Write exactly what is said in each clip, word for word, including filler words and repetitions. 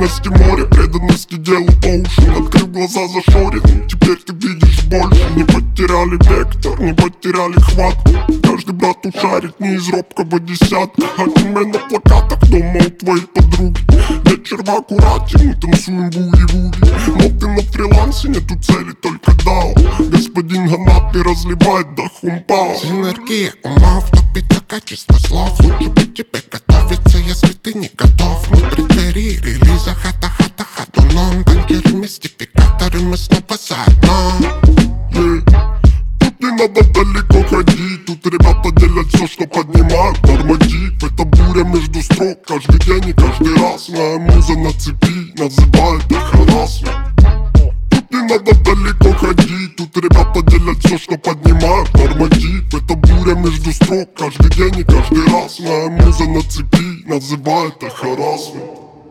Преданности море, преданности делу по уши. Открыв глаза зашорены, теперь ты видишь больше. Не потеряли вектор, не потеряли хватку. Каждый брат ушарит не из робкого десятка. Аниме на плакатах дома у твоей подруги. Вечер в аккурате, мы танцуем буги-вуги. Но ты на фрилансе, нету цели, только дао. Господин Ганапи разливает до хумпао. Синергия умов, топит за качество слов. Лучше бы тебе готовиться, если ты не готов. Мы преддверии релиза хата-хата ходуном. Танкеры, мистификаторы, мы снова заодно. Yeah. Тут не надо далеко ходить. Тут ребята делят все, что поднимают норматив. Это буря между строк, каждый день и каждый раз. Моя муза на цепи, называет их харассмент. Тут не надо далеко ходить. Тут ребята делят все, что поднимают норматив. Это буря между строк, каждый день и каждый раз. Моя муза на цепи, называет их харассмент.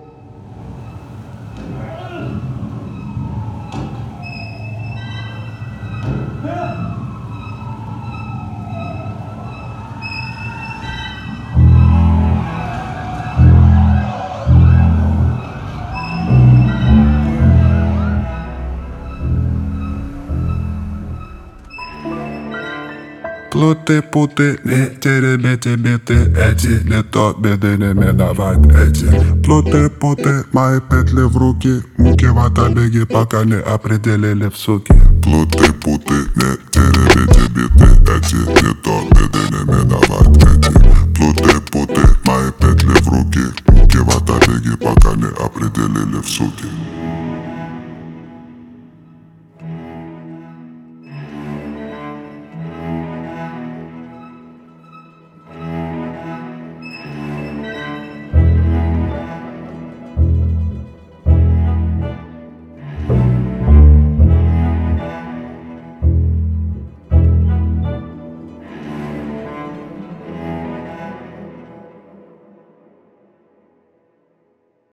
Плуты-путы, ветери-бети-биты, эти не то беды не миновать эти. Плуты-путы, мои петли в руки, муки в отобеге, пока не определили в суки. Плуты-путы, ветери-бети-биты, эти не то беды не миновать эти. Плуты-путы, мои петли в руки, муки в отобеге, пока не определили в суки.